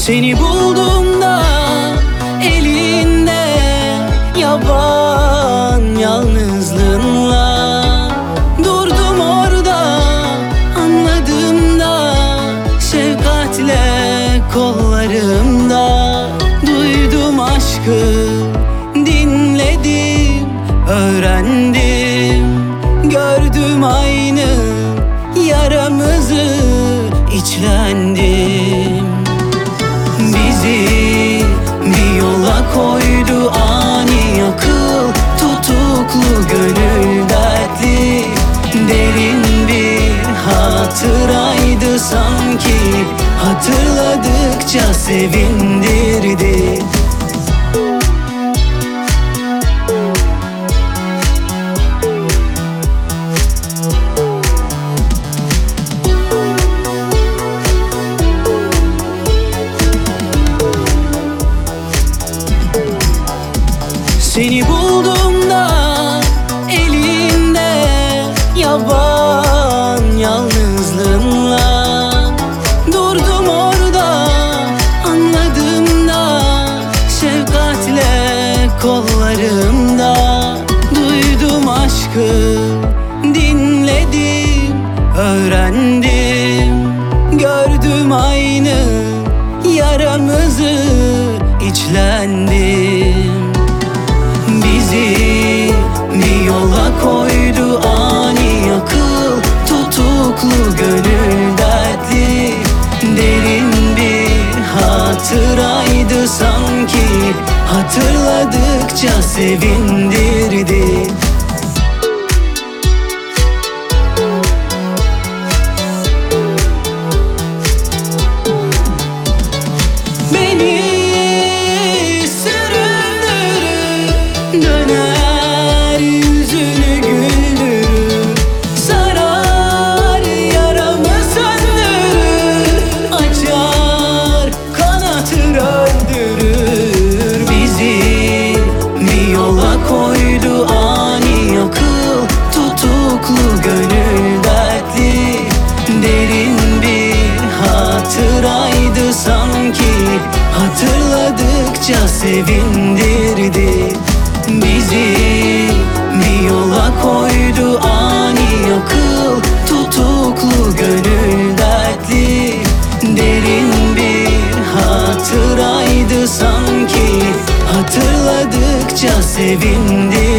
Seni bulduğumda elinde yaban yalnızlığınla durdum orada, anladığımda şefkatle kollarımda duydum aşkı, dinledim, öğrendim, gördüm aynı yaramızı, içlendim. Bizi bir yola koydu ani akıl, tutuklu gönül dertli, derin bir hatıraydı sanki, hatırladıkça sevindirdi. Seni bulduğumda elinde yaban yalnızlığınla durdum orada, anladığımda şefkatle kollarımda duydum aşkı, dinledim, öğrendim, gördüm aynı yaramızı, içlendim. Bizi bir yola koydu ani akıl, tutuklu gönül dertli, derin bir hatıraydı sanki, hatırladıkça sevindirdi. Döner yüzünü güldürür, sarar yaramı söndürür, açar kanatır öldürür. Bizi bir yola koydu ani akıl, tutuklu gönül dertli, derin bir hatıraydı sanki, hatırladıkça sevindirdi. Bizi bir yola koydu ani akıl, tutuklu gönül dertli, derin bir hatıraydı sanki, hatırladıkça sevindirdi.